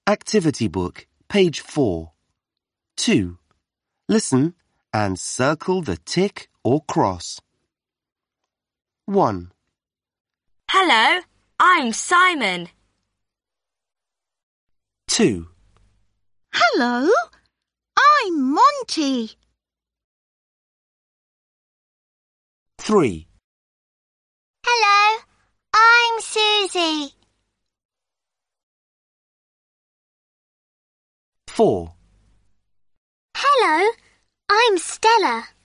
Activity book, page 4. 2. Listen and circle the tick or cross. 1. Hello, I'm Simon. 2. Hello, I'm Monty. 3. Hello, I'm Susie. 4. Hello, I'm Stella.